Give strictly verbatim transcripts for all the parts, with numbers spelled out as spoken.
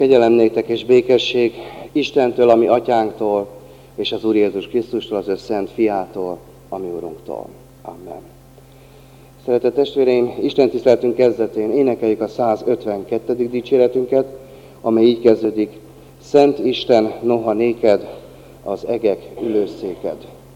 Kegyelem néktek és békesség Istentől, a mi atyánktól, és az Úr Jézus Krisztustól, az ő szent fiától, a mi Urunktól. Amen. Szeretett testvéreim, Isten tiszteletünk kezdetén énekeljük a százötvenkettedik dicséretünket, amely így kezdődik: Szent Isten, noha néked az egek ülőszéked.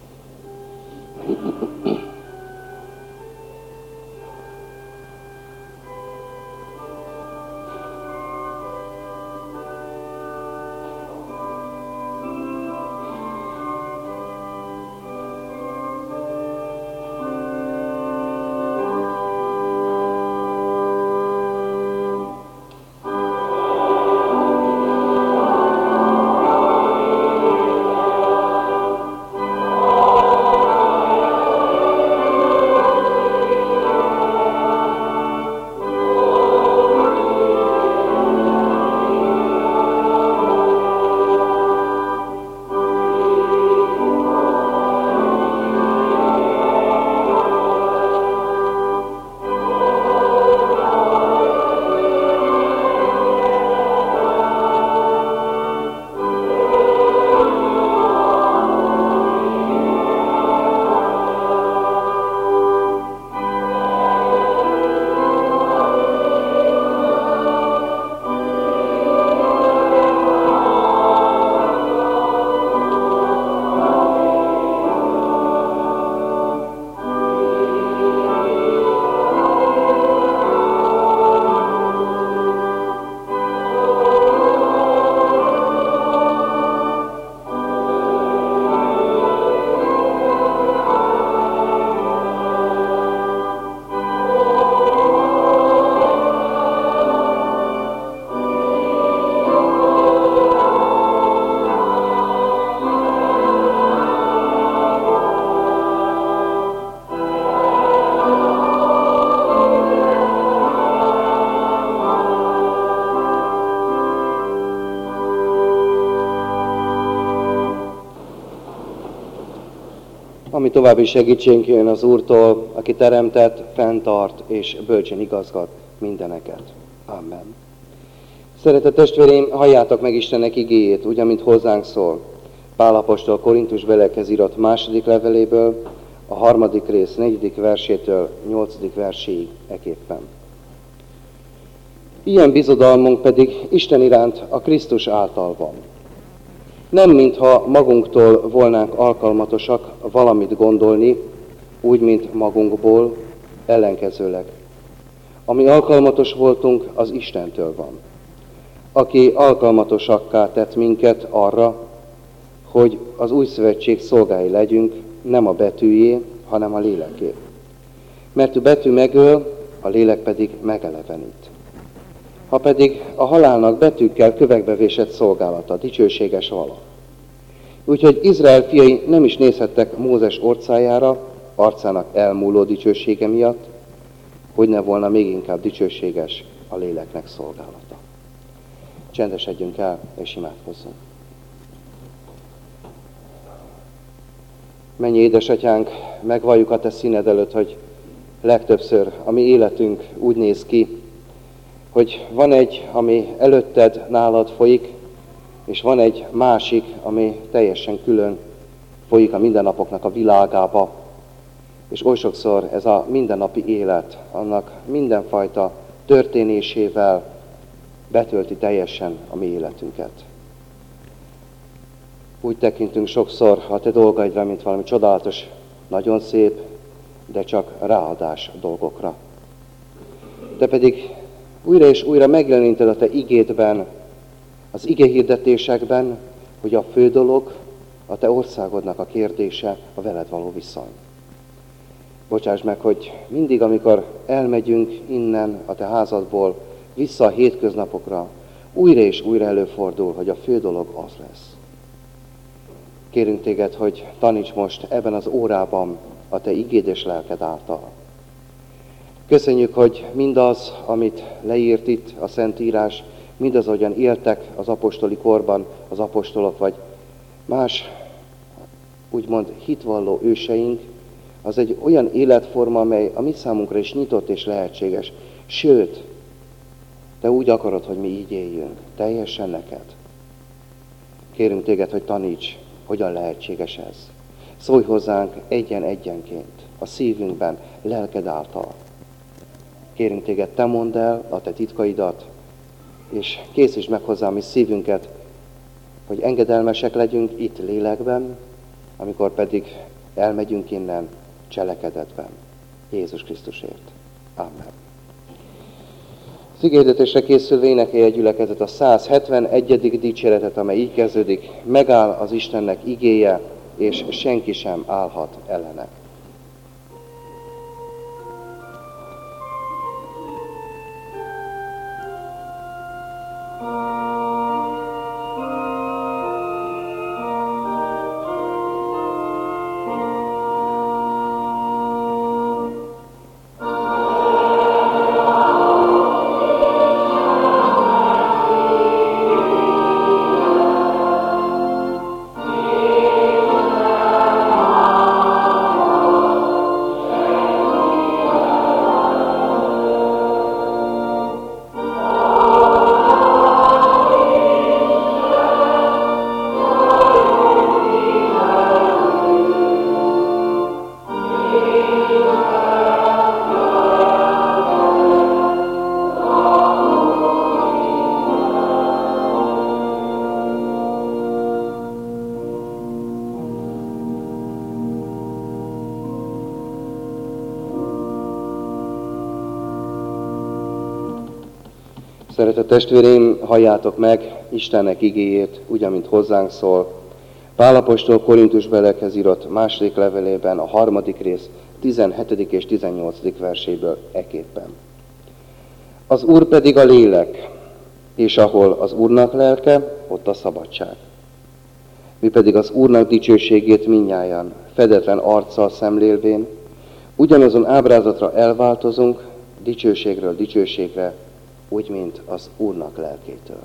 Ami további segítségünk jön az Úrtól, aki teremtett, fenntart és bölcsen igazgat mindeneket. Amen. Szeretett testvéreim, halljátok meg Istennek igéjét, úgy, amint hozzánk szól. Pál apostol Korintus belekhez írott második leveléből, a harmadik rész negyedik versétől nyolcadik verséig eképpen. Ilyen bizodalmunk pedig Isten iránt a Krisztus által van. Nem mintha magunktól volnánk alkalmatosak valamit gondolni, úgy, mint magunkból, ellenkezőleg. Ami alkalmatos voltunk, az Istentől van, aki alkalmatosakká tett minket arra, hogy az új szövetség szolgái legyünk, nem a betűjé, hanem a léleké. Mert a betű megöl, a lélek pedig megelevenít. Ha pedig a halálnak betűkkel kövekbe vésett szolgálata, dicsőséges vala. Úgyhogy Izrael fiai nem is nézhettek Mózes orcájára, arcának elmúló dicsősége miatt, hogy ne volna még inkább dicsőséges a léleknek szolgálata. Csendesedjünk el, és imádkozzunk. Mennyi édesatyánk, megvalljuk a te színed előtt, hogy legtöbbször a mi életünk úgy néz ki, hogy van egy, ami előtted, nálad folyik, és van egy másik, ami teljesen külön folyik a mindennapoknak a világába. És oly sokszor ez a mindennapi élet, annak mindenfajta történésével betölti teljesen a mi életünket. Úgy tekintünk sokszor a te dolgaidra, mint valami csodálatos, nagyon szép, de csak ráadás dolgokra. Te pedig újra és újra megjeleníted a te igédben, az igéhirdetésekben, hogy a fő dolog a te országodnak a kérdése, a veled való viszony. Bocsáss meg, hogy mindig, amikor elmegyünk innen a te házadból vissza a hétköznapokra, újra és újra előfordul, hogy a fő dolog az lesz. Kérünk téged, hogy taníts most ebben az órában a te igéd és lelked által. Köszönjük, hogy mindaz, amit leírt itt a Szentírás, mindaz, ahogyan éltek az apostoli korban az apostolok, vagy más, úgymond hitvalló őseink, az egy olyan életforma, amely a mi számunkra is nyitott és lehetséges. Sőt, Te úgy akarod, hogy mi így éljünk, teljesen neked. Kérünk téged, hogy taníts, hogyan lehetséges ez. Szólj hozzánk egyen-egyenként, a szívünkben, lelked által. Kérünk téged, te mondd el a te titkaidat, és készítsd meg hozzá mi szívünket, hogy engedelmesek legyünk itt lélekben, amikor pedig elmegyünk innen cselekedetben. Jézus Krisztusért. Amen. Az igéhirdetésre készülve énekelje a gyülekezet a száz hetvenegyedik dicséretet, amely így kezdődik: megáll az Istennek igéje, és senki sem állhat ellene. Szeretett testvéreim, halljátok meg Istennek igéjét, úgy, amint hozzánk szól. Pál apostol Korintus belekhez írott második levelében a harmadik rész tizenhetedik és tizennyolcadik verséből eképpen. Az Úr pedig a lélek, és ahol az Úrnak lelke, ott a szabadság. Mi pedig az Úrnak dicsőségét mindnyájan, fedetlen arccal szemlélvén, ugyanazon ábrázatra elváltozunk, dicsőségről dicsőségre, úgy, mint az Úrnak lelkétől.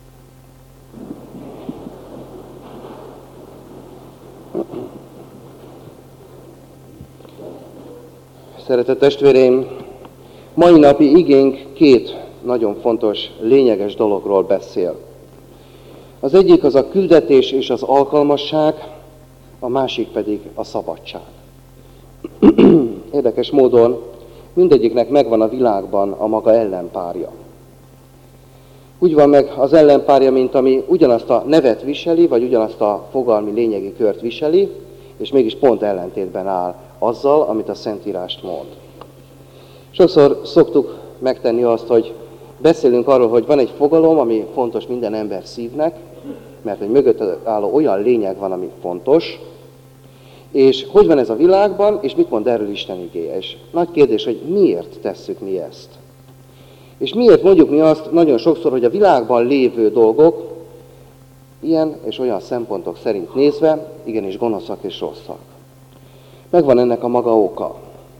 Szeretett testvéreim, mai napi igénk két nagyon fontos, lényeges dologról beszél. Az egyik az a küldetés és az alkalmasság, a másik pedig a szabadság. Érdekes módon mindegyiknek megvan a világban a maga ellenpárja. Úgy van meg az ellenpárja, mint ami ugyanazt a nevet viseli, vagy ugyanazt a fogalmi lényegi kört viseli, és mégis pont ellentétben áll azzal, amit a Szentírást mond. Sokszor szoktuk megtenni azt, hogy beszélünk arról, hogy van egy fogalom, ami fontos minden ember szívnek, mert egy mögött álló olyan lényeg van, ami fontos, és hogy van ez a világban, és mit mond erről Isten igéje. És nagy kérdés, hogy miért tesszük mi ezt. És miért mondjuk mi azt nagyon sokszor, hogy a világban lévő dolgok ilyen és olyan szempontok szerint nézve igenis gonoszak és rosszak. Megvan ennek a maga oka.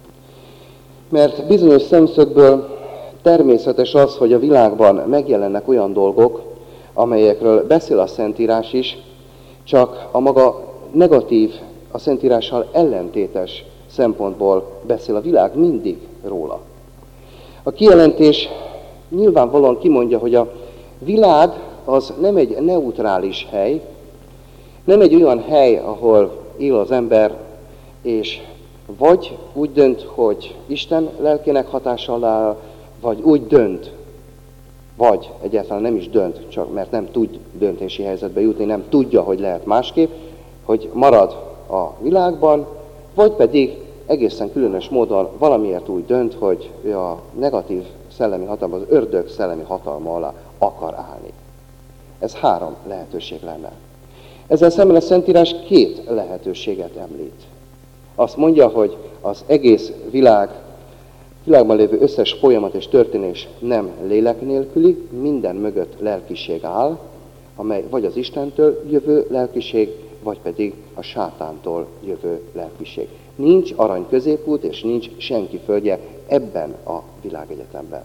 Mert bizonyos szemszögből természetes az, hogy a világban megjelennek olyan dolgok, amelyekről beszél a Szentírás is, csak a maga negatív, a Szentírással ellentétes szempontból beszél a világ mindig róla. A kijelentés nyilvánvalóan kimondja, hogy a világ az nem egy neutrális hely, nem egy olyan hely, ahol él az ember, és vagy úgy dönt, hogy Isten lelkének hatással áll, vagy úgy dönt, vagy egyáltalán nem is dönt, csak mert nem tud döntési helyzetbe jutni, nem tudja, hogy lehet másképp, hogy marad a világban, vagy pedig egészen különös módon valamiért úgy dönt, hogy ő a negatív szellemi hatalma, az ördög szellemi hatalma alá akar állni. Ez három lehetőség lenne. Ezzel szemben a Szentírás két lehetőséget említ. Azt mondja, hogy az egész világ, világban lévő összes folyamat és történés nem lélek nélküli, minden mögött lelkiség áll, amely vagy az Istentől jövő lelkiség, vagy pedig a sátántól jövő lelkiség. Nincs arany középút, és nincs senki földje ebben a világegyetemben.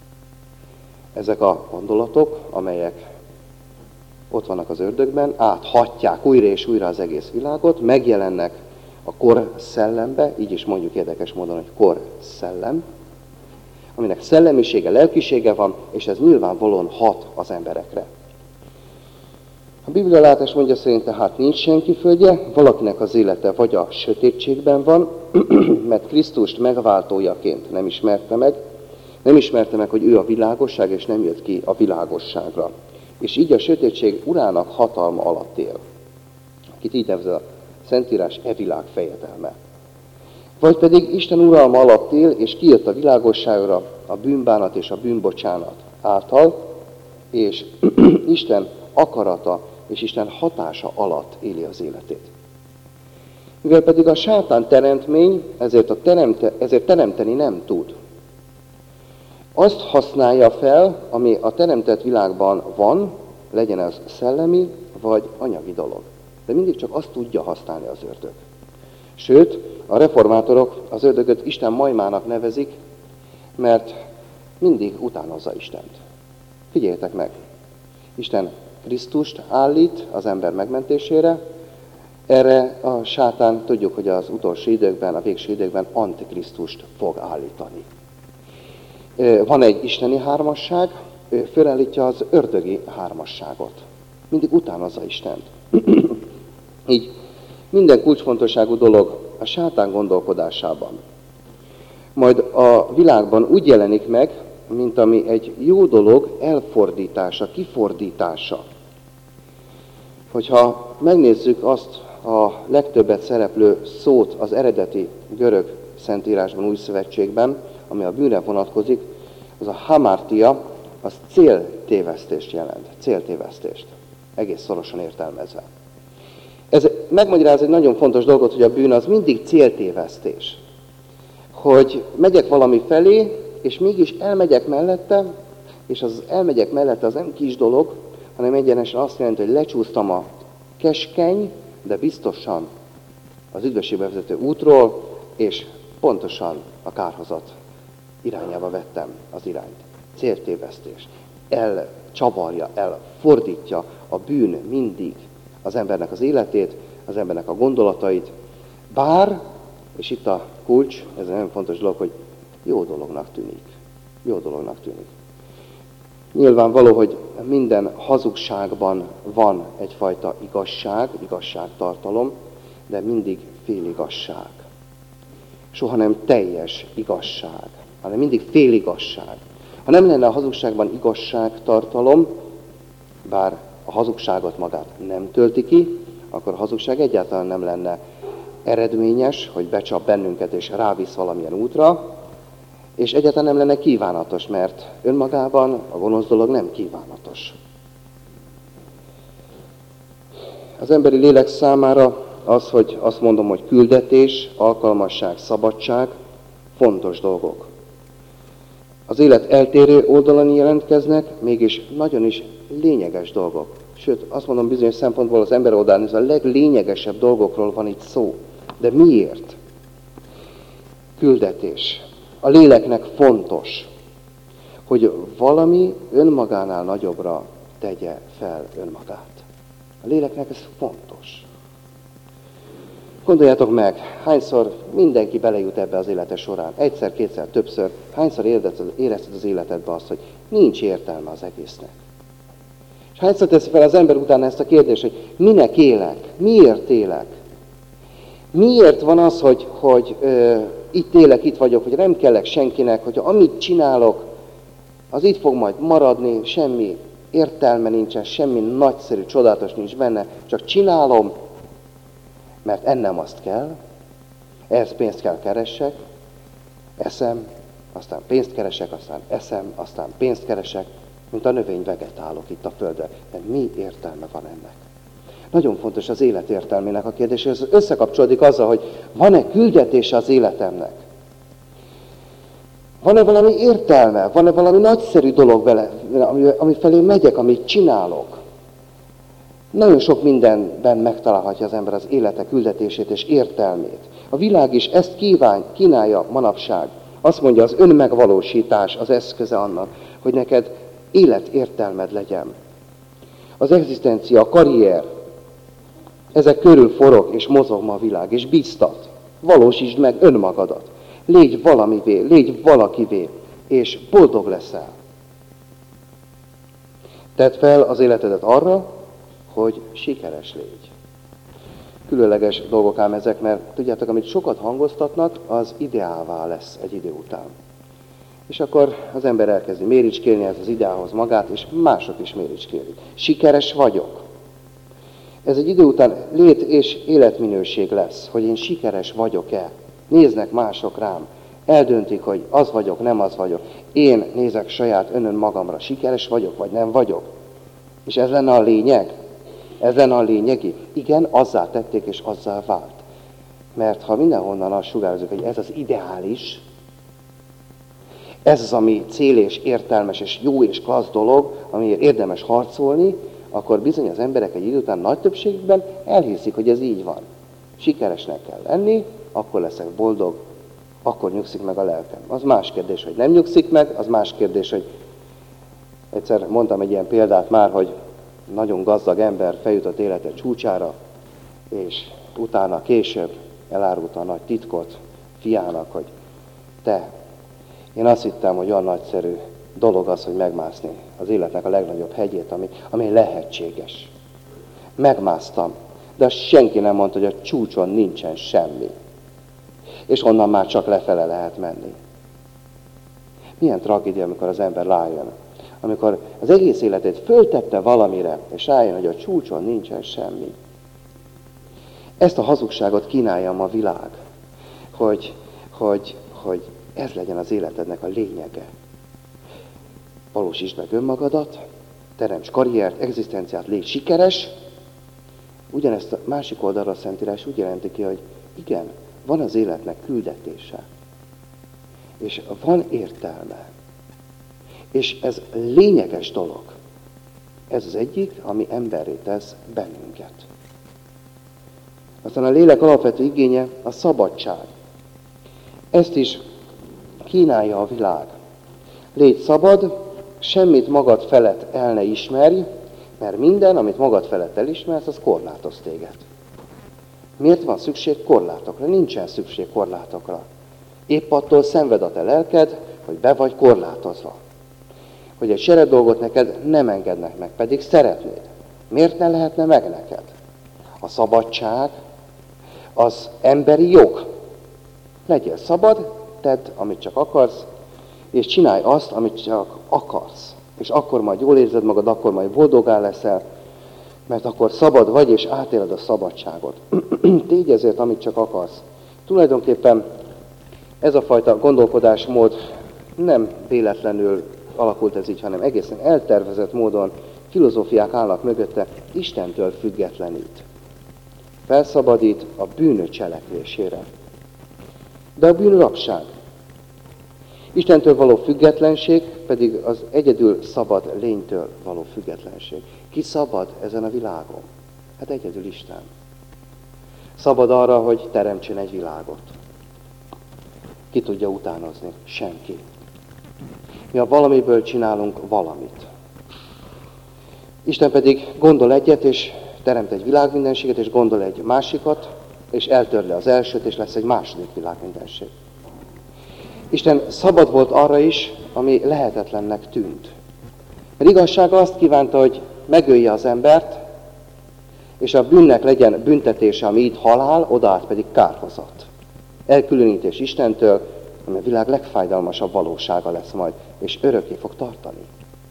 Ezek a gondolatok, amelyek ott vannak az ördögben, áthatják újra és újra az egész világot, megjelennek a kor szellembe, így is mondjuk érdekes módon, hogy kor szellem, aminek szellemisége, lelkisége van, és ez nyilvánvalóan hat az emberekre. A biblialátás mondja szerint tehát nincs senki földje, valakinek az élete vagy a sötétségben van, mert Krisztust megváltójaként nem ismerte meg, nem ismerte meg, hogy ő a világosság, és nem jött ki a világosságra. És így a sötétség urának hatalma alatt él. Akit így nevezett a Szentírás e világ fejedelme. Vagy pedig Isten uralma alatt él, és kijött a világosságra a bűnbánat és a bűnbocsánat által, és Isten akarata és Isten hatása alatt éli az életét. Mivel pedig a sátán teremtmény, ezért, a teremte, ezért teremteni nem tud. Azt használja fel, ami a teremtett világban van, legyen ez szellemi vagy anyagi dolog. De mindig csak azt tudja használni az ördög. Sőt, a reformátorok az ördögöt Isten majmának nevezik, mert mindig utánozza Istent. Figyeljétek meg! Isten Krisztust állít az ember megmentésére, erre a sátán tudjuk, hogy az utolsó időkben, a végső időkben antikrisztust fog állítani. Van egy isteni hármasság, ő fölállítja az ördögi hármasságot. Mindig utánozza Istent. Így minden kulcsfontosságú dolog a sátán gondolkodásában. Majd a világban úgy jelenik meg, mint ami egy jó dolog elfordítása, kifordítása. Hogyha megnézzük azt a legtöbbet szereplő szót az eredeti görög szentírásban, új szövetségben, ami a bűnre vonatkozik, az a hamartia, az céltévesztést jelent. Céltévesztést. Egész szorosan értelmezve. Ez megmagyaráz egy nagyon fontos dolgot, hogy a bűn az mindig céltévesztés. Hogy megyek valami felé, és mégis elmegyek mellette, és az elmegyek mellette az nem kis dolog, hanem egyenesen azt jelenti, hogy lecsúsztam a keskeny, de biztosan az üdvösségbe vezető útról, és pontosan a kárhozat irányába vettem az irányt. Céltévesztés. Elcsavarja, elfordítja a bűn mindig az embernek az életét, az embernek a gondolatait. Bár, és itt a kulcs, ez egy nagyon fontos dolog, hogy jó dolognak tűnik. Jó dolognak tűnik. Nyilvánvaló, hogy minden hazugságban van egyfajta igazság, igazságtartalom, de mindig féligazság. Soha nem teljes igazság, hanem mindig féligazság. Ha nem lenne a hazugságban igazságtartalom, bár a hazugságot magát nem tölti ki, akkor a hazugság egyáltalán nem lenne eredményes, hogy becsap bennünket és rávisz valamilyen útra, és egyáltalán nem lenne kívánatos, mert önmagában a gonosz dolog nem kívánatos. Az emberi lélek számára az, hogy azt mondom, hogy küldetés, alkalmasság, szabadság, fontos dolgok. Az élet eltérő oldalon jelentkeznek, mégis nagyon is lényeges dolgok. Sőt, azt mondom, bizonyos szempontból az ember oldalán ez a leglényegesebb dolgokról van itt szó. De miért? Küldetés. A léleknek fontos, hogy valami önmagánál nagyobbra tegye fel önmagát. A léleknek ez fontos. Gondoljátok meg, hányszor mindenki belejut ebbe az élete során, egyszer, kétszer, többször, hányszor érezted az életedbe azt, hogy nincs értelme az egésznek. És hányszor teszi fel az ember utána ezt a kérdést, hogy minek élek, miért élek? Miért van az, hogy, hogy ö, itt élek, itt vagyok, hogy nem kellek senkinek, hogy amit csinálok, az itt fog majd maradni, semmi értelme nincsen, semmi nagyszerű, csodálatos nincs benne, csak csinálom, mert ennem azt kell, ehhez pénzt kell keressek, eszem, aztán pénzt keresek, aztán eszem, aztán pénzt keresek, mint a növény vegetálok itt a földön. De mi értelme van ennek? Nagyon fontos az élet értelmének a kérdés, ez összekapcsolódik azzal, hogy van-e küldetése az életemnek? Van-e valami értelme? Van-e valami nagyszerű dolog vele, ami, ami felé megyek, amit csinálok? Nagyon sok mindenben megtalálhatja az ember az élete küldetését és értelmét. A világ is ezt kíván, kínálja manapság. Azt mondja, az önmegvalósítás az eszköze annak, hogy neked életértelmed legyen. Az egzisztencia, a karrier, ezek körül forog és mozog ma a világ, és bíztat. Valósítsd meg önmagadat. Légy valamivé, légy valakivé. és boldog leszel. Tedd fel az életedet arra, hogy sikeres légy. Különleges dolgok ám ezek, mert tudjátok, amit sokat hangoztatnak, az ideálvá lesz egy idő után. És akkor az ember elkezdi méricskélni ez az ideálhoz magát, és mások is méricskélik. Sikeres vagyok. Ez egy idő után lét és életminőség lesz, hogy én sikeres vagyok-e. Néznek mások rám, eldöntik, hogy az vagyok, nem az vagyok. Én nézek saját önön magamra, sikeres vagyok, vagy nem vagyok. És ez lenne a lényeg. Ez lenne a lényegi. Igen, azzá tették, és azzá vált. Mert ha mindenhonnan azt sugározunk, hogy ez az ideális, ez az, ami cél és értelmes, és jó és klassz dolog, amiért érdemes harcolni, akkor bizony az emberek egy idő után nagy többségben elhiszik, hogy ez így van. Sikeresnek kell lenni, akkor leszek boldog, akkor nyugszik meg a lelkem. Az más kérdés, hogy nem nyugszik meg, az más kérdés, hogy egyszer mondtam egy ilyen példát már, hogy nagyon gazdag ember feljutott élete csúcsára, és utána később elárulta a nagy titkot fiának, hogy te, én azt hittem, hogy olyan nagyszerű dolog az, hogy megmászni az életnek a legnagyobb hegyét, ami, ami lehetséges. Megmásztam, de azt senki nem mondta, hogy a csúcson nincsen semmi. És onnan már csak lefele lehet menni. Milyen tragédia, amikor az ember rájön. Amikor az egész életét föltette valamire, és rájön, hogy a csúcson nincsen semmi. Ezt a hazugságot kínálja a világ, hogy, hogy, hogy ez legyen az életednek a lényege. Valósítsd meg önmagadat, teremts karriert, egzisztenciát, légy sikeres. Ugyanezt a másik oldalra a Szentírás úgy jelenti ki, hogy igen, van az életnek küldetése. És van értelme. És ez lényeges dolog. Ez az egyik, ami emberré tesz bennünket. Aztán a lélek alapvető igénye a szabadság. Ezt is kínálja a világ. Légy szabad, semmit magad felett el ne ismerj, mert minden, amit magad felett elismersz, az korlátoz téged. Miért van szükség korlátokra? Nincsen szükség korlátokra. Épp attól szenved a te lelked, hogy be vagy korlátozva. Hogy egy seret dolgot neked nem engednek meg, pedig szeretnéd. Miért ne lehetne meg neked? A szabadság az emberi jog. Legyél szabad, tedd, amit csak akarsz, és csinálj azt, amit csak akarsz. És akkor majd jól érzed magad, akkor majd boldogá leszel, mert akkor szabad vagy, és átéled a szabadságot. Tégy ezért, amit csak akarsz. Tulajdonképpen ez a fajta gondolkodásmód nem véletlenül alakult ez így, hanem egészen eltervezett módon filozófiák állnak mögötte, Istentől függetlenít. Felszabadít a bűn cselekvésére. De a bűn rabság. Istentől való függetlenség pedig az egyedül szabad lénytől való függetlenség. Ki szabad ezen a világon? Hát egyedül Isten. Szabad arra, hogy teremtsen egy világot. Ki tudja utánozni? Senki. Mi a valamiből csinálunk valamit. Isten pedig gondol egyet, és teremt egy világmindenséget, és gondol egy másikat, és eltörli az elsőt, és lesz egy második világmindenség. Isten szabad volt arra is, ami lehetetlennek tűnt. Mert igazsága azt kívánta, hogy megölje az embert, és a bűnnek legyen büntetése, ami itt halál, odaállt pedig kárhozat. Elkülönítés Istentől, ami a világ legfájdalmasabb valósága lesz majd, és örökké fog tartani.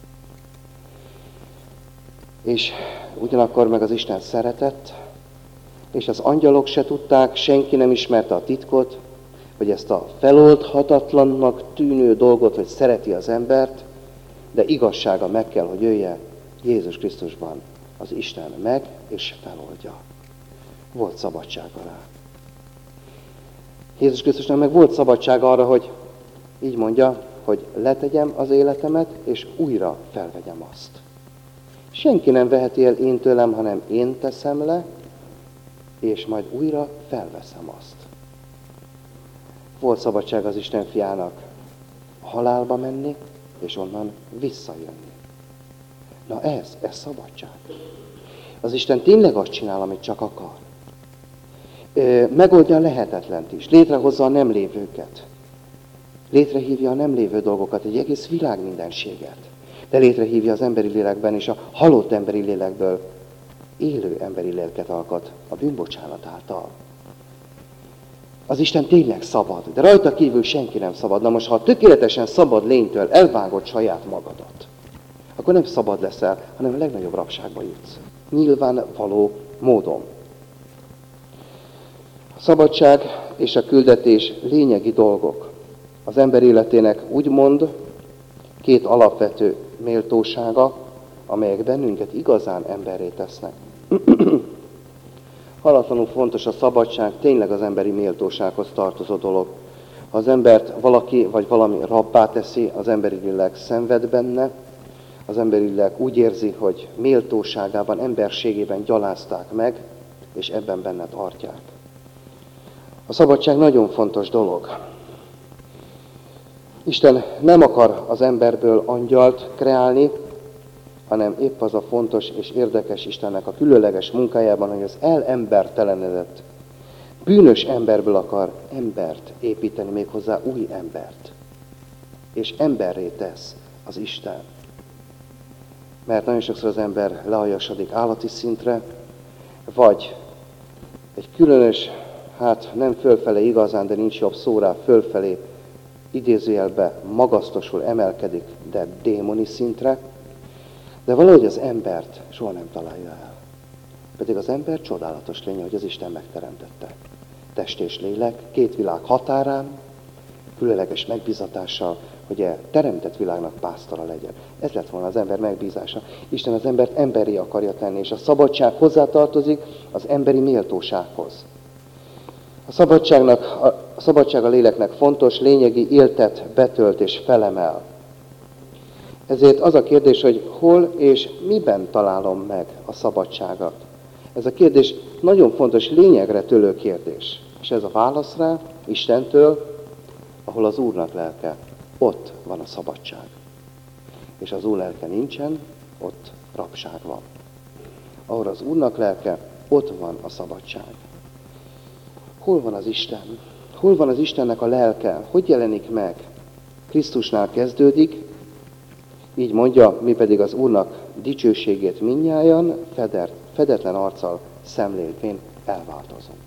És ugyanakkor meg az Isten szeretett, és az angyalok se tudták, senki nem ismerte a titkot, hogy ezt a feloldhatatlannak tűnő dolgot, hogy szereti az embert, de igazsága meg kell, hogy jöjje Jézus Krisztusban. Az Isten meg és feloldja. Volt szabadsága rá. Jézus Krisztusnak meg volt szabadság arra, hogy így mondja, hogy letegyem az életemet, és újra felvegyem azt. Senki nem veheti el én tőlem, hanem én teszem le, és majd újra felveszem azt. Volt szabadság az Isten fiának a halálba menni, és onnan visszajönni. Na ez, ez szabadság. Az Isten tényleg azt csinál, amit csak akar. Megoldja a lehetetlent is, létrehozza a nem lévőket. Létrehívja a nem lévő dolgokat, egy egész világ mindenséget. De létrehívja az emberi lélekben és a halott emberi lélekből élő emberi lélket alkot a bűnbocsánat által. Az Isten tényleg szabad, de rajta kívül senki nem szabad. Na most, ha tökéletesen szabad lénytől elvágod saját magadat, akkor nem szabad leszel, hanem a legnagyobb rabságba jutsz. Nyilvánvaló módon. A szabadság és a küldetés lényegi dolgok. Az ember életének úgymond két alapvető méltósága, amelyek bennünket igazán emberré tesznek. Halatlanul fontos a szabadság, tényleg az emberi méltósághoz tartozó dolog. Ha az embert valaki vagy valami rabbá teszi, az emberi lélek szenved benne, az emberi lélek úgy érzi, hogy méltóságában, emberségében gyalázták meg, és ebben benne tartják. A szabadság nagyon fontos dolog. Isten nem akar az emberből angyalt kreálni, hanem épp az a fontos és érdekes Istennek a különleges munkájában, hogy az elembertelenedett, bűnös emberből akar embert építeni, méghozzá új embert. És emberré tesz az Isten. Mert nagyon sokszor az ember lealjasodik állati szintre, vagy egy különös, hát nem fölfele igazán, de nincs jobb szó rá, fölfelé idézőjelbe magasztosul, emelkedik, de démoni szintre, de valahogy az embert soha nem találja el. Pedig az ember csodálatos lény, hogy az Isten megteremtette. Test és lélek, két világ határán, különleges megbízatással, hogy a teremtett világnak pásztora legyen. Ez lett volna az ember megbízása. Isten az embert emberi akarja tenni, és a szabadság hozzátartozik az emberi méltósághoz. A szabadságnak, a szabadság a léleknek fontos, lényegi éltet betölt és felemel. Ezért az a kérdés, hogy hol és miben találom meg a szabadságot. Ez a kérdés nagyon fontos, lényegre tölő kérdés. És ez a válasz rá Istentől, ahol az Úrnak lelke, ott van a szabadság. És az Úr lelke nincsen, ott rabság van. Ahol az Úrnak lelke, ott van a szabadság. Hol van az Isten? Hol van az Istennek a lelke? Hogy jelenik meg? Krisztusnál kezdődik, így mondja, mi pedig az Úrnak dicsőségét mindnyájan, federt, fedetlen arccal szemlélvén elváltozunk.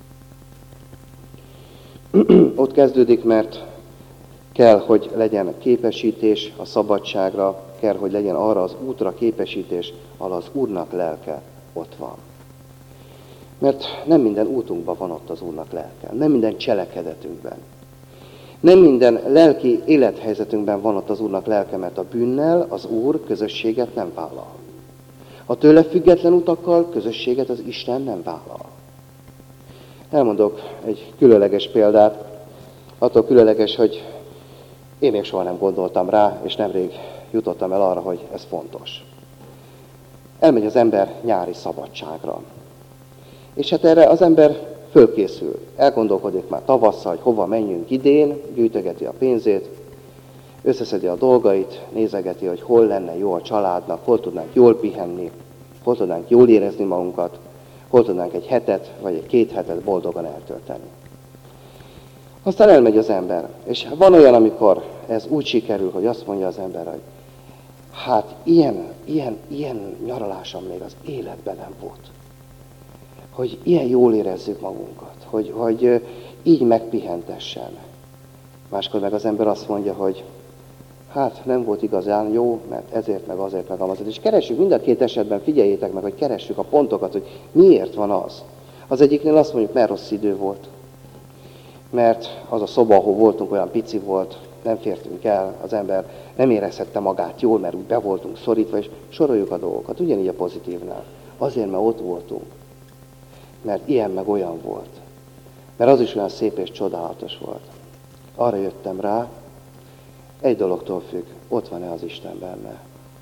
Ott kezdődik, mert kell, hogy legyen képesítés a szabadságra, kell, hogy legyen arra az útra képesítés, ahol az Úrnak lelke ott van. Mert nem minden útunkban van ott az Úrnak lelke, nem minden cselekedetünkben. Nem minden lelki élethelyzetünkben van ott az Úrnak lelke, mert a bűnnel az Úr közösséget nem vállal. A tőle független utakkal közösséget az Isten nem vállal. Elmondok egy különleges példát, attól különleges, hogy én még soha nem gondoltam rá, és nemrég jutottam el arra, hogy ez fontos. Elmegy az ember nyári szabadságra. És hát erre az ember fölkészül. Elgondolkodik már tavasszal, hogy hova menjünk idén, gyűjtögeti a pénzét, összeszedi a dolgait, nézegeti, hogy hol lenne jó a családnak, hol tudnánk jól pihenni, hol tudnánk jól érezni magunkat, hol tudnánk egy hetet, vagy egy két hetet boldogan eltölteni. Aztán elmegy az ember. És van olyan, amikor ez úgy sikerül, hogy azt mondja az ember, hogy hát ilyen, ilyen, ilyen nyaralásom még az életben nem volt. Hogy ilyen jól érezzük magunkat, hogy, hogy így megpihentessen. Máskor meg az ember azt mondja, hogy hát nem volt igazán jó, mert ezért, meg azért, meg amazért. És keressük mind a két esetben, figyeljétek meg, hogy keressük a pontokat, hogy miért van az. Az egyiknél azt mondjuk, mert rossz idő volt. Mert az a szoba, ahol voltunk, olyan pici volt, nem fértünk el, az ember nem érezhette magát jól, mert úgy be voltunk szorítva, és soroljuk a dolgokat, ugyanígy a pozitívnál. Azért, mert ott voltunk. Mert ilyen meg olyan volt. Mert az is olyan szép és csodálatos volt. Arra jöttem rá, egy dologtól függ, ott van-e az Isten benne.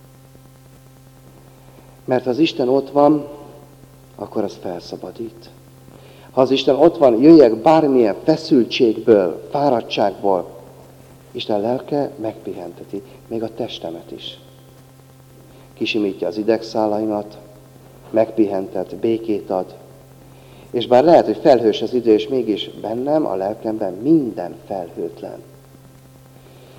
Mert ha az Isten ott van, akkor az felszabadít. Ha az Isten ott van, jöjjek bármilyen feszültségből, fáradtságból, Isten lelke megpihenteti, még a testemet is. Kisimítja az idegszálaimat, megpihentet, békét ad, és bár lehet, hogy felhős az idő, és mégis bennem, a lelkemben minden felhőtlen.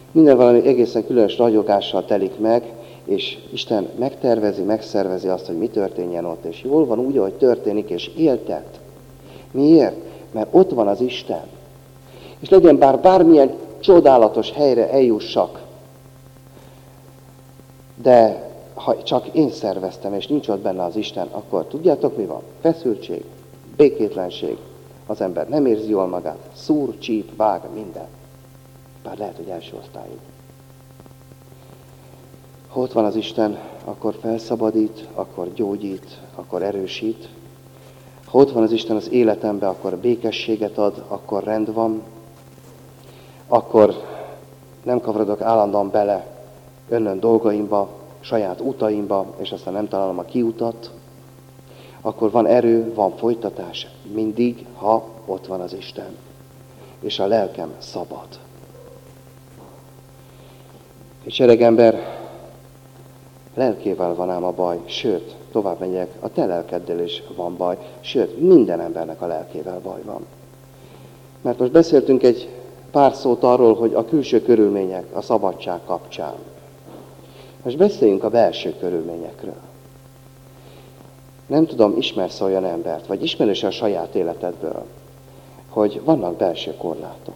Minden valami egészen különös ragyogással telik meg, és Isten megtervezi, megszervezi azt, hogy mi történjen ott, és jól van úgy, ahogy történik, és éltet. Miért? Mert ott van az Isten. És legyen bár bármilyen csodálatos helyre eljussak, de ha csak én szerveztem, és nincs ott benne az Isten, akkor tudjátok mi van? Feszültség, békétlenség. Az ember nem érzi jól magát, szúr, csíp, vág, minden. Bár lehet, hogy első osztályig. Ha ott van az Isten, akkor felszabadít, akkor gyógyít, akkor erősít. Ha ott van az Isten az életemben, akkor békességet ad, akkor rend van, akkor nem kavarodok állandóan bele önnön dolgaimba, saját utaimba, és aztán nem találom a kiutat, akkor van erő, van folytatás, mindig, ha ott van az Isten. És a lelkem szabad. Egy öreg ember lelkével van ám a baj, sőt, tovább megyek, a te lelkeddel is van baj, sőt, minden embernek a lelkével baj van. Mert most beszéltünk egy pár szót arról, hogy a külső körülmények a szabadság kapcsán. Most beszéljünk a belső körülményekről. Nem tudom, ismersz olyan embert, vagy ismerős a saját életedből, hogy vannak belső korlátok.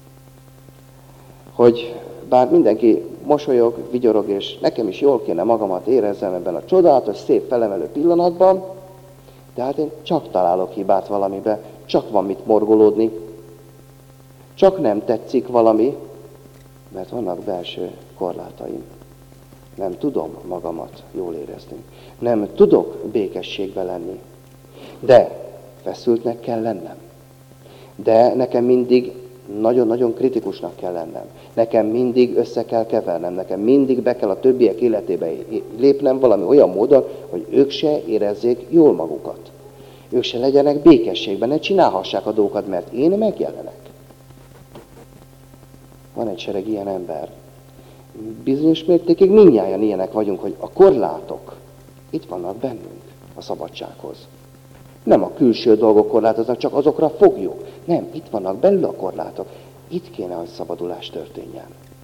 Hogy bár mindenki mosolyog, vigyorog, és nekem is jól kéne magamat érezzem ebben a csodálatos, szép felemelő pillanatban, de hát én csak találok hibát valamibe, csak van mit morgolódni, csak nem tetszik valami, mert vannak belső korlátaim. Nem tudom magamat jól érezni. Nem tudok békességbe lenni. De feszültnek kell lennem. De nekem mindig nagyon-nagyon kritikusnak kell lennem. Nekem mindig össze kell kevernem. Nekem mindig be kell a többiek életébe lépnem valami olyan módon, hogy ők se érezzék jól magukat. Ők se legyenek békességben, ne csinálhassák a dolgokat, mert én megjelenek. Van egy sereg ilyen ember. Bizonyos mértékig mindnyájan ilyenek vagyunk, hogy a korlátok itt vannak bennünk a szabadsághoz. Nem a külső dolgok korlátoznak, csak azokra fogjuk. Nem, itt vannak belül a korlátok. Itt kéne, hogy szabadulás történjen.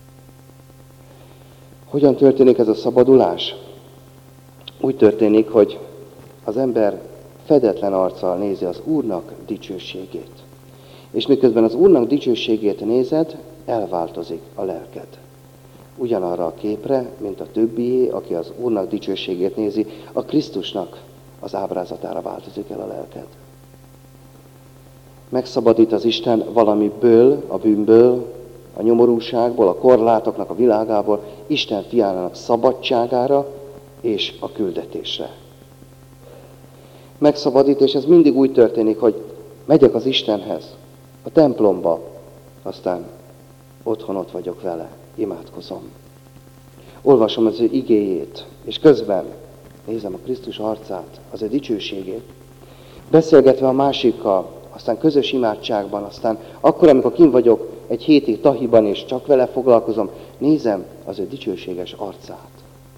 Hogyan történik ez a szabadulás? Úgy történik, hogy az ember fedetlen arccal nézi az Úrnak dicsőségét. És miközben az Úrnak dicsőségét nézed, elváltozik a lelked. Ugyanarra a képre, mint a többié, aki az Úrnak dicsőségét nézi, a Krisztusnak az ábrázatára változik el a lelked. Megszabadít az Isten valamiből, a bűnből, a nyomorúságból, a korlátoknak a világából, Isten fiának szabadságára és a küldetésre. Megszabadít, és ez mindig úgy történik, hogy megyek az Istenhez, a templomba, aztán otthon ott vagyok vele, imádkozom. Olvasom az ő igéjét, és közben nézem a Krisztus arcát, az ő dicsőségét. Beszélgetve a másikkal, aztán közös imádságban, aztán akkor, amikor kint vagyok egy hétig Tahiban, és csak vele foglalkozom, nézem az ő dicsőséges arcát.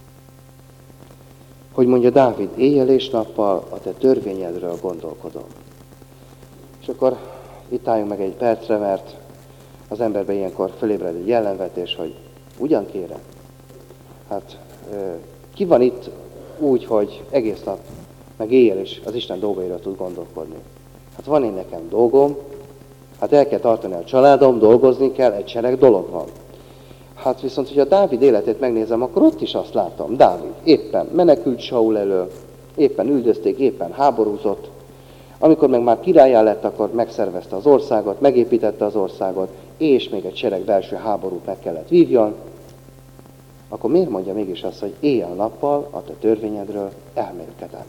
Hogy mondja Dávid, éjjel és nappal a te törvényedről gondolkodom. És akkor itt álljunk meg egy percre, mert az emberben ilyenkor fölébred egy jellemvetés, hogy ugyan kérem. Hát ki van itt úgy, hogy egész nap, meg éjjel is az Isten dolgairól tud gondolkodni. Hát van én nekem dolgom, hát el kell tartani a családom, dolgozni kell, egy sereg dolog van. Hát viszont, hogyha Dávid életét megnézem, akkor ott is azt látom. Dávid éppen menekült Saul elől, éppen üldözték, éppen háborúzott. Amikor meg már királlyá lett, akkor megszervezte az országot, megépítette az országot, és még egy sereg belső háborút meg kellett vívjon. Akkor miért mondja mégis azt, hogy éjjel-nappal a te törvényedről elmélkedem?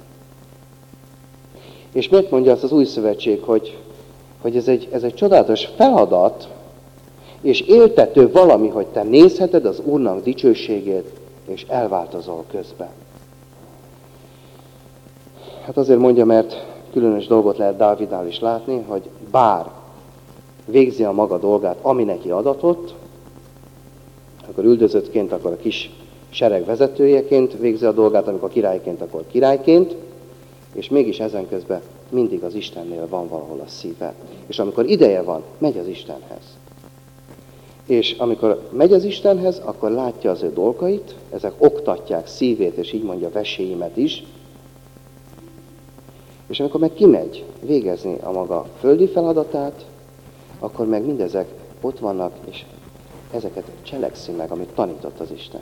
És miért mondja azt az új szövetség, hogy, hogy ez, egy, ez egy csodálatos feladat, és éltető valami, hogy te nézheted az Úrnak dicsőségét, és elváltozol közben. Hát azért mondja, mert különös dolgot lehet Dávidnál is látni, hogy bár végzi a maga dolgát, ami neki adatott, akkor üldözöttként, akkor a kis sereg vezetőjeként végzi a dolgát, amikor királyként, akkor királyként, és mégis ezen közben mindig az Istennél van valahol a szíve. És amikor ideje van, megy az Istenhez. És amikor megy az Istenhez, akkor látja az ő dolgait, ezek oktatják szívét, és így mondja veséimet is. És amikor meg kimegy végezni a maga földi feladatát, akkor meg mindezek ott vannak, és ezeket cselekszi meg, amit tanított az Isten.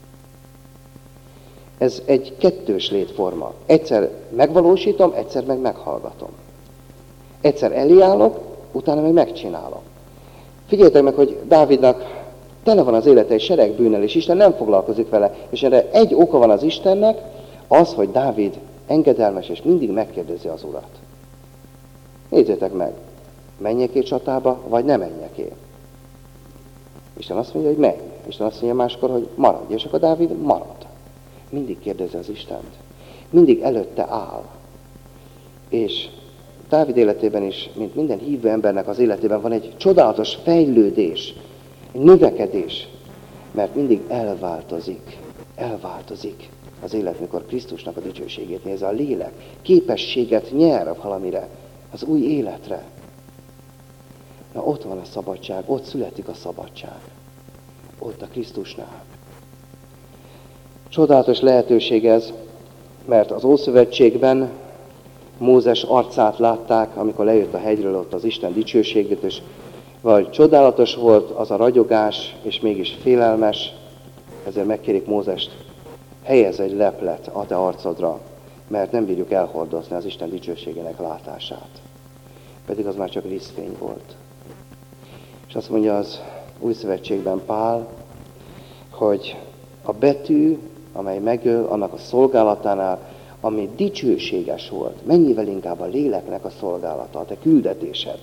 Ez egy kettős létforma. Egyszer megvalósítom, egyszer meg meghallgatom. Egyszer elé állok, utána meg megcsinálom. Figyeljétek meg, hogy Dávidnak tele van az élete egy sereg bűnnel, és Isten nem foglalkozik vele. És erre egy oka van az Istennek, az, hogy Dávid engedelmes, és mindig megkérdezi az Urat. Nézzétek meg, menjek-e csatába, vagy nem menjek-e? Isten azt mondja, hogy menj. Isten azt mondja máskor, hogy maradj. És akkor Dávid marad. Mindig kérdezi az Istent. Mindig előtte áll. És Dávid életében is, mint minden hívő embernek az életében van egy csodálatos fejlődés, egy növekedés, mert mindig elváltozik, elváltozik az élet, mikor Krisztusnak a dicsőségét nézi, a lélek képességet nyer valamire, az új életre. Na ott van a szabadság, ott születik a szabadság, ott a Krisztusnál. Csodálatos lehetőség ez, mert az Ószövetségben Mózes arcát látták, amikor lejött a hegyről ott az Isten dicsőségét, és vagy csodálatos volt az a ragyogás, és mégis félelmes, ezért megkérik Mózest, helyezz egy leplet a te arcodra, mert nem bírjuk elhordozni az Isten dicsőségének látását. Pedig az már csak vízfény volt. És azt mondja az Új Szövetségben Pál, hogy a betű, amely megöl, annak a szolgálatánál, ami dicsőséges volt, mennyivel inkább a léleknek a szolgálata, a te küldetésed.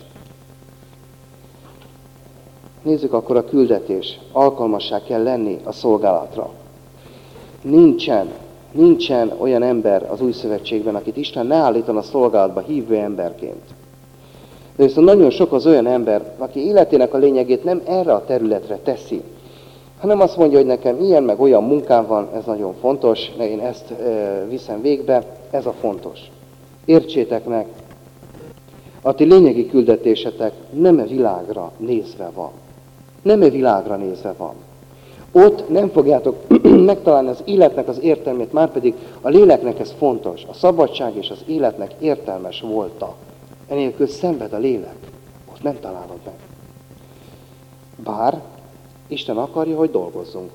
Nézzük akkor a küldetés. Alkalmassá kell lenni a szolgálatra. Nincsen, nincsen olyan ember az Új Szövetségben, akit Isten ne állítana a szolgálatba hívő emberként. De viszont nagyon sok az olyan ember, aki életének a lényegét nem erre a területre teszi, hanem azt mondja, hogy nekem ilyen meg olyan munkám van, ez nagyon fontos, de én ezt e, viszem végbe, ez a fontos. Értsétek meg, a ti lényegi küldetésetek nem e világra nézve van. Nem e világra nézve van. Ott nem fogjátok megtalálni az életnek az értelmét, márpedig a léleknek ez fontos. A szabadság és az életnek értelmes volta. Enélkül szenved a lélek. Ott nem találod meg. Bár Isten akarja, hogy dolgozzunk.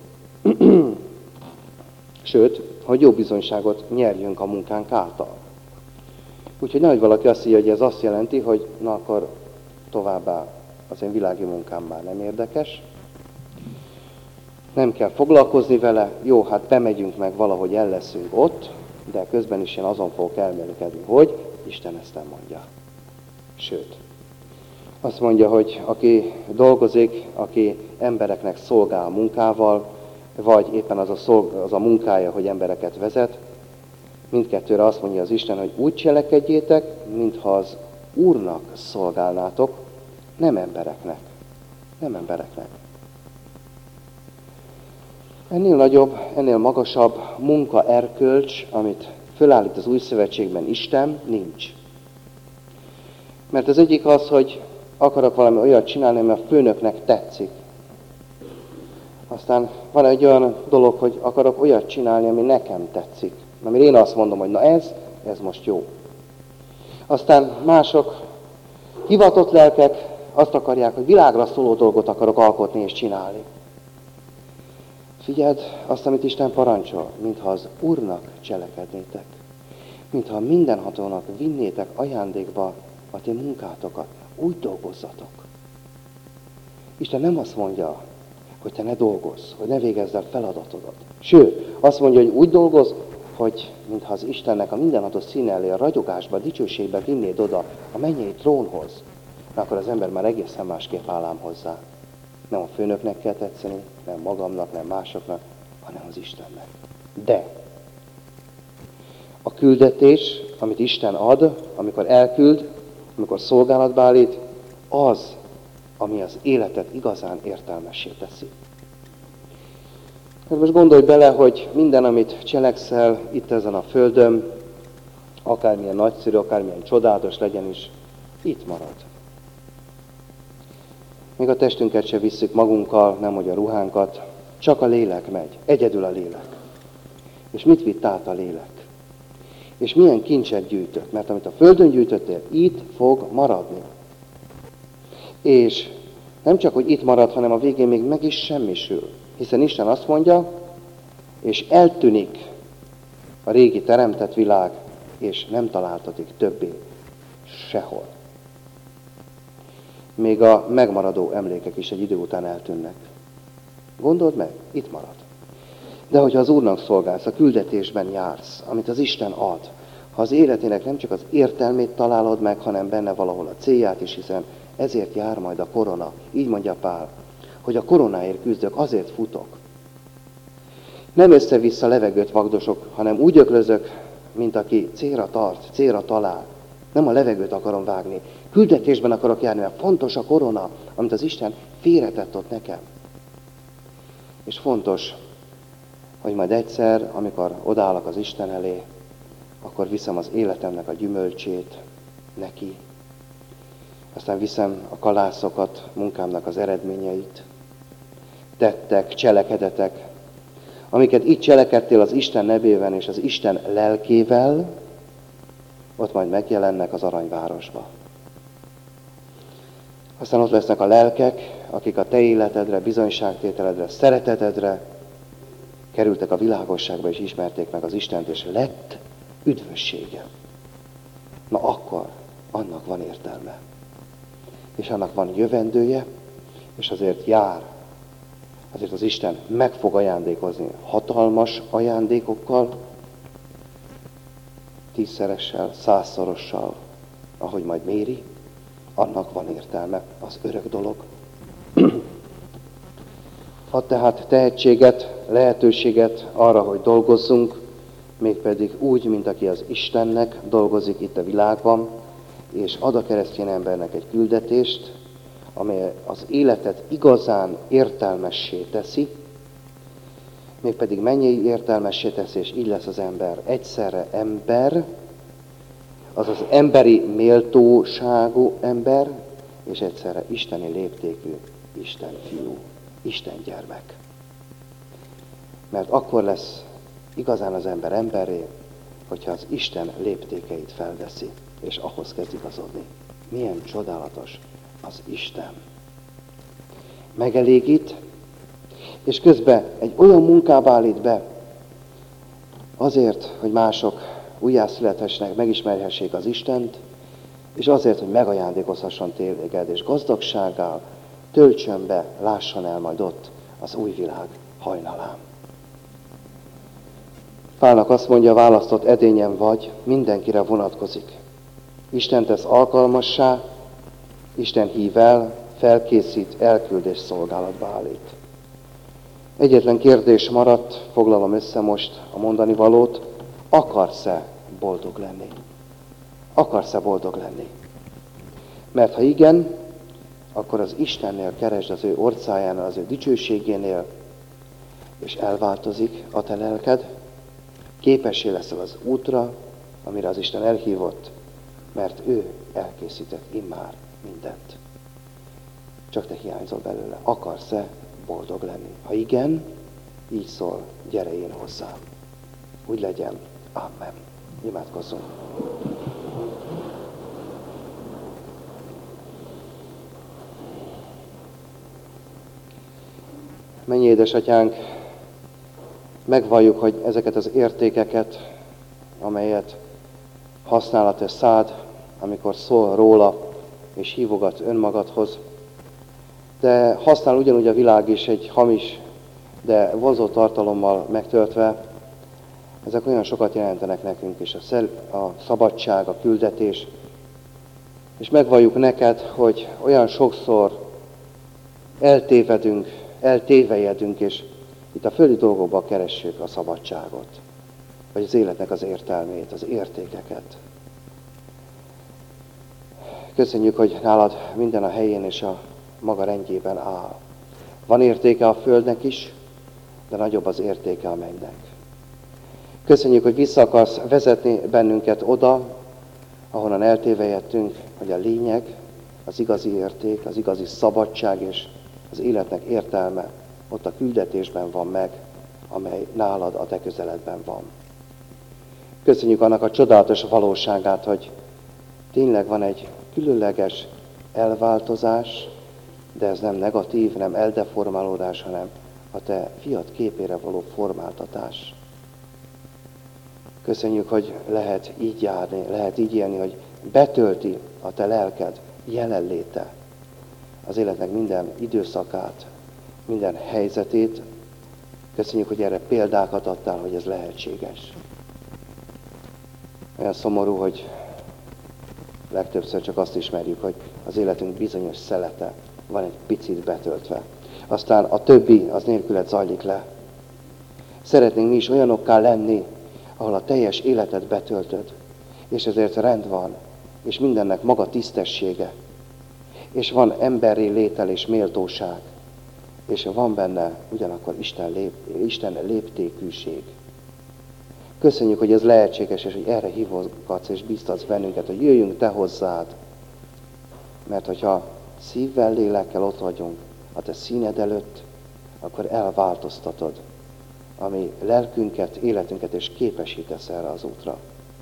Sőt, hogy jó bizonyságot nyerjünk a munkánk által. Úgyhogy nehogy valaki azt mondja, hogy ez azt jelenti, hogy na akkor továbbá az én világi munkám már nem érdekes. Nem kell foglalkozni vele, jó, hát bemegyünk meg valahogy el leszünk ott, de közben is én azon fogok elmélkedni, hogy Isten ezt nem mondja. Sőt, azt mondja, hogy aki dolgozik, aki embereknek szolgál munkával, vagy éppen az a, szolg, az a munkája, hogy embereket vezet, mindkettőre azt mondja az Isten, hogy úgy cselekedjétek, mintha az Úrnak szolgálnátok, nem embereknek. Nem embereknek. Ennél nagyobb, ennél magasabb munkaerkölcs, amit fölállít az Új Szövetségben Isten, nincs. Mert az egyik az, hogy akarok valami olyat csinálni, ami a főnöknek tetszik. Aztán van egy olyan dolog, hogy akarok olyat csinálni, ami nekem tetszik. Amire én azt mondom, hogy na ez, ez most jó. Aztán mások, hivatott lelkek azt akarják, hogy világra szóló dolgot akarok alkotni és csinálni. Figyeld azt, amit Isten parancsol, mintha az Úrnak cselekednétek. Mintha mindenhatónak vinnétek ajándékba a ti munkátokat. Úgy dolgozzatok. Isten nem azt mondja, hogy te ne dolgozz, hogy ne végezz el feladatodat. Sőt, azt mondja, hogy úgy dolgozz, hogy mintha az Istennek a mindenható színe elé, a ragyogásba, a dicsőségbe vinnéd oda a mennyei trónhoz, akkor az ember már egészen másképp áll ám hozzá. Nem a főnöknek kell tetszeni, nem magamnak, nem másoknak, hanem az Istennek. De a küldetés, amit Isten ad, amikor elküld, amikor szolgálatba állít, az, ami az életet igazán értelmessé teszi. Hát most gondolj bele, hogy minden, amit cselekszel itt ezen a földön, akármilyen nagyszerű, akármilyen csodálatos legyen is, itt marad. Még a testünket se visszük magunkkal, nem hogy a ruhánkat, csak a lélek megy, egyedül a lélek. És mit vitt át a lélek? És milyen kincset gyűjtött? Mert amit a földön gyűjtöttél, itt fog maradni. És nem csak, hogy itt marad, hanem a végén még meg is semmisül. Hiszen Isten azt mondja, és eltűnik a régi teremtett világ, és nem találtatik többé sehol. Még a megmaradó emlékek is egy idő után eltűnnek. Gondold meg, itt marad. De hogyha az Úrnak szolgálsz, a küldetésben jársz, amit az Isten ad, ha az életének nem csak az értelmét találod meg, hanem benne valahol a célját is, hiszen ezért jár majd a korona. Így mondja Pál, hogy a koronáért küzdök, azért futok. Nem össze-vissza levegőt vagdosok, hanem úgy öklözök, mint aki célra tart, célra talál. Nem a levegőt akarom vágni. Küldetésben akarok járni, mert fontos a korona, amit az Isten félretett ott nekem. És fontos, hogy majd egyszer, amikor odaállok az Isten elé, akkor viszem az életemnek a gyümölcsét neki. Aztán viszem a kalászokat, munkámnak az eredményeit, tettek, cselekedetek, amiket itt cselekedtél az Isten nevében és az Isten lelkével, ott majd megjelennek az aranyvárosba. Aztán ott lesznek a lelkek, akik a te életedre, bizonyságtételedre, szeretetedre kerültek a világosságba és ismerték meg az Istent, és lett üdvössége. Na akkor annak van értelme. És annak van jövendője, és azért jár. Azért az Isten meg fog ajándékozni hatalmas ajándékokkal, tízszeressel, százszorossal, ahogy majd méri, annak van értelme, az örök dolog. Ad tehát tehetséget, lehetőséget arra, hogy dolgozzunk, mégpedig úgy, mint aki az Istennek dolgozik itt a világban, és ad a keresztény embernek egy küldetést, amely az életet igazán értelmessé teszi, mégpedig mennyei értelmessé teszi, és így lesz az ember egyszerre ember, azaz emberi méltóságú ember, és egyszerre isteni léptékű Isten fiú, Isten gyermek. Mert akkor lesz igazán az ember emberré, hogyha az Isten léptékeit felveszi, és ahhoz kezd igazodni. Milyen csodálatos az Isten. Megelégít, és közben egy olyan munkába állít be, azért, hogy mások újjászülethessenek, megismerhessék az Istent, és azért, hogy megajándékozhasson téged, és gazdagsággal töltsön be, lásson el majd ott az új világ hajnalán. Pálnak azt mondja, választott edényen vagy, mindenkire vonatkozik. Isten tesz alkalmassá, Isten hív el, felkészít, elküld és szolgálatba állít. Egyetlen kérdés maradt, foglalom össze most a mondani valót, akarsz-e boldog lenni? Akarsz-e boldog lenni? Mert ha igen, akkor az Istennél keresd az ő orcájánál, az ő dicsőségénél, és elváltozik a te lelked, képessé leszel az útra, amire az Isten elhívott, mert ő elkészített immár mindent. Csak te hiányzol belőle. Akarsz-e boldog lenni? Ha igen, így szól, gyere én hozzám. Úgy legyen. Amen. Imádkozzunk. Mennyi édesatyánk, megvalljuk, hogy ezeket az értékeket, amelyet használ a te szád, amikor szól róla, és hívogat önmagadhoz, de használ ugyanúgy a világ is egy hamis, de vonzó tartalommal megtöltve. Ezek olyan sokat jelentenek nekünk is, a, szel- a szabadság, a küldetés. És megvalljuk neked, hogy olyan sokszor eltévedünk, eltévejedünk, és itt a földi dolgokban keressük a szabadságot, vagy az életnek az értelmét, az értékeket. Köszönjük, hogy nálad minden a helyén és a maga rendjében áll. Van értéke a földnek is, de nagyobb az értéke a mennynek. Köszönjük, hogy vissza akarsz vezetni bennünket oda, ahonnan eltévejedtünk, hogy a lényeg, az igazi érték, az igazi szabadság és az életnek értelme ott a küldetésben van meg, amely nálad a te közeledben van. Köszönjük annak a csodálatos valóságát, hogy tényleg van egy különleges elváltozás, de ez nem negatív, nem eldeformálódás, hanem a te fiad képére való formáltatás. Köszönjük, hogy lehet így járni, lehet így élni, hogy betölti a te lelked jelenléte az életnek minden időszakát, minden helyzetét. Köszönjük, hogy erre példákat adtál, hogy ez lehetséges. Olyan szomorú, hogy legtöbbször csak azt ismerjük, hogy az életünk bizonyos szelete van egy picit betöltve. Aztán a többi az nélküled zajlik le. Szeretnénk mi is olyanokká lenni, ahol a teljes életet betöltöd, és ezért rend van, és mindennek maga tisztessége, és van emberi létel és méltóság, és van benne ugyanakkor Isten, lép, Isten léptékűség. Köszönjük, hogy ez lehetséges, és hogy erre hívogatsz és biztatsz bennünket, hogy jöjjünk te hozzád. Mert hogyha szívvel, lélekkel ott vagyunk a te színed előtt, akkor elváltoztatod a mi lelkünket, életünket, és képesítesz erre az útra.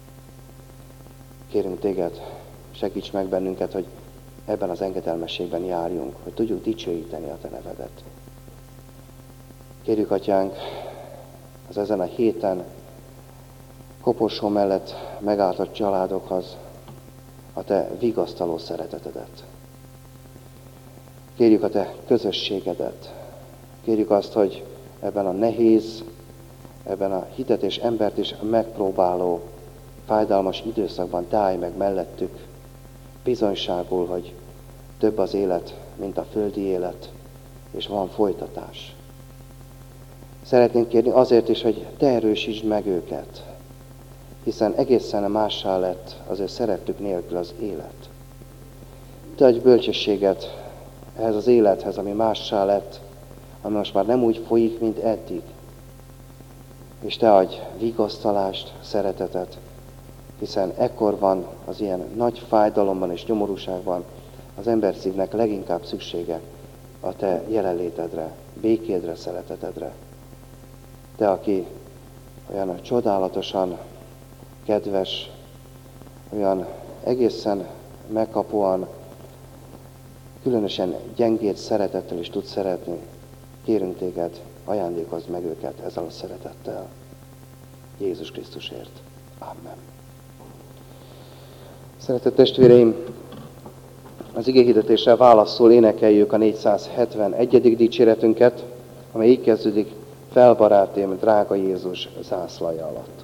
Kérünk téged, segíts meg bennünket, hogy ebben az engedelmességben járjunk, hogy tudjuk dicsőíteni a te nevedet. Kérjük, Atyánk, az ezen a héten koporsó mellett megáltott családokhoz a te vigasztaló szeretetedet. Kérjük a te közösségedet. Kérjük azt, hogy ebben a nehéz, ebben a hitet és embert is megpróbáló, fájdalmas időszakban te állj meg mellettük, bizonyságul, hogy több az élet, mint a földi élet, és van folytatás. Szeretnénk kérni azért is, hogy te erősítsd meg őket, hiszen egészen mássá lett az ő szerettük nélkül az élet. Te adj bölcsességet ehhez az élethez, ami mássá lett, ami most már nem úgy folyik, mint eddig. És te adj vigasztalást, szeretetet, hiszen ekkor van az ilyen nagy fájdalomban és nyomorúságban az ember szívnek leginkább szüksége a te jelenlétedre, békédre, szeretetedre. Te, aki olyan csodálatosan kedves, olyan egészen megkapóan, különösen gyengéd szeretettel is tudsz szeretni, kérünk téged, ajándékozd meg őket ezzel a szeretettel. Jézus Krisztusért. Amen. Szeretett testvéreim, az igéhirdetéssel válaszul énekeljük a négyszázhetvenegyedik dicséretünket, amely így kezdődik: fel, barátém, drága Jézus zászlaja alatt.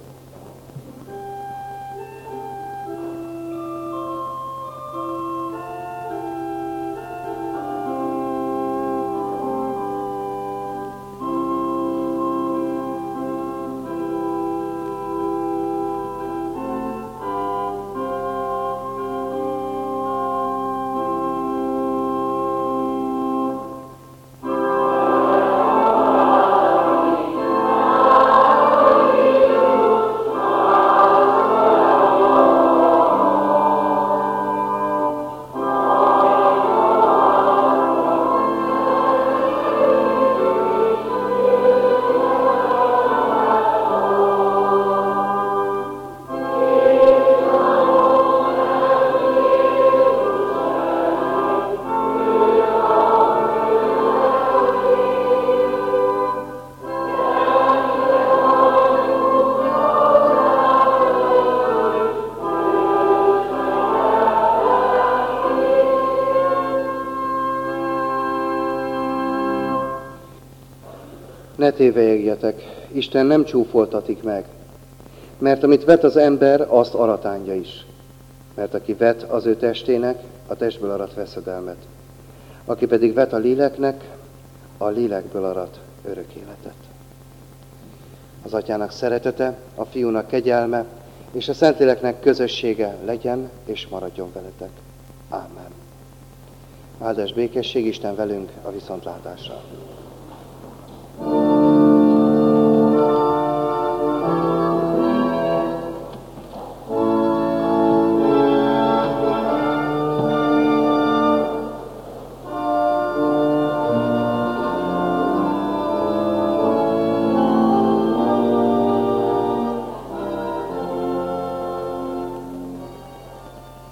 Ne tévejegjetek, Isten nem csúfoltatik meg, mert amit vet az ember, azt aratánja is. Mert aki vet az ő testének, a testből arat veszedelmet. Aki pedig vet a léleknek, a lélekből arat örök életet. Az Atyának szeretete, a Fiúnak kegyelme, és a Szentléleknek közössége legyen és maradjon veletek. Ámen. Áldás békesség, Isten velünk a viszontlátásra.